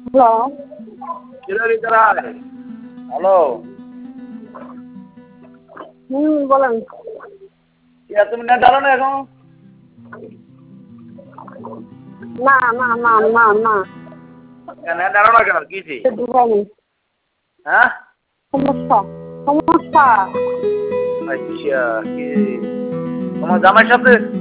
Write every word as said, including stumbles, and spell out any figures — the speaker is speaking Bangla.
হ্যালো। হ্যালো। হুম বলেন। তুমি নেট ডালো না এখন? না না না না না। নেট ডালো না কেন? কিছি? হ্যাঁ? সমস্যা সমস্যা। আচ্ছা কি তোমার জামাইয়ের সাথে?